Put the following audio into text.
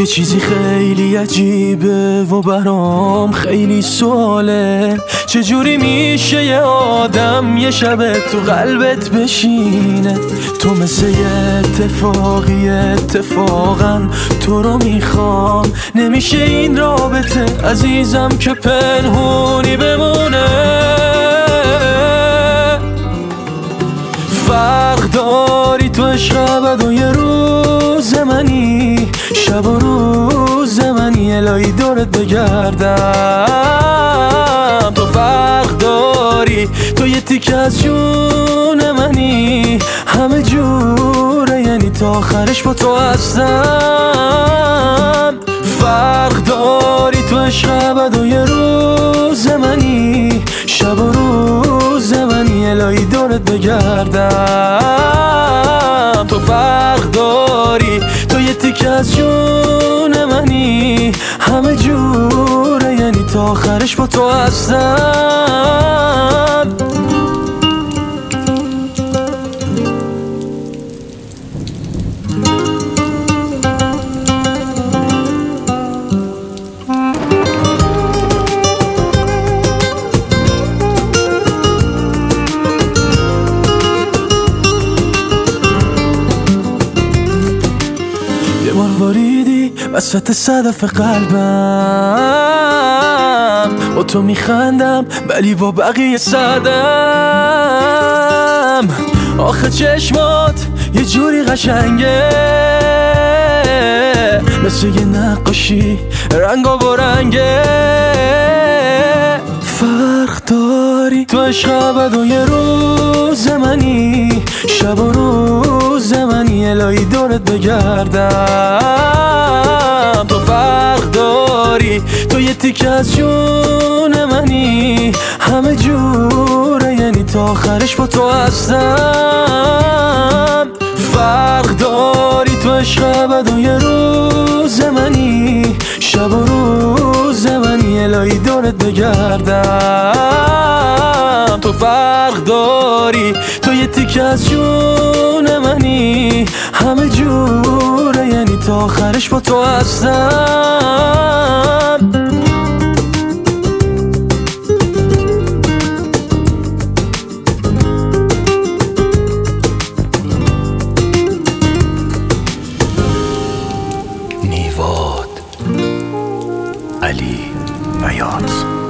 یه چیزی خیلی عجیبه و برام خیلی سواله، چجوری میشه یه آدم یه شب تو قلبت بشینه؟ تو مثل یه اتفاقی، اتفاقا تو رو میخوام، نمیشه این رابطه عزیزم که پنهونی بمونه. فرق داری تو عشق ابد و یه روز منی، شب و روز منی، الهی دورت بگردم. تو فرق داری، تو یه تیکه از جون منی، همه جوره یعنی تا آخرش با تو هستم. فرق داری تو عشق ابد و یه روز منی، شب و روز منی، الهی دورت بگردم. تو فرق داری، تو یه تیکه از جون منی، همه جوره یعنی تا آخرش با تو هستم. یه بار واریدی وسط صدف قلبم، با تو میخندم ولی با بقیه سردم. آخه چشمات یه جوری قشنگه، مثل یه نقاشی رنگا و رنگه. فرق داری تو عشق ابد و یه روز منی، شب و روز منی، الهی دورت بگردم. تو فرق داری، تو یه تیکه از جون منی، همه جوره یعنی تا آخرش با تو هستم. فرق داری تو عشق ابد و یه روز منی، شب و روز منی، الهی دورت بگردم. تو فرق داری، تو یه تیکه از جون منی، همه جوره یعنی تا آخرش با تو هستم. نیواد علی بیات.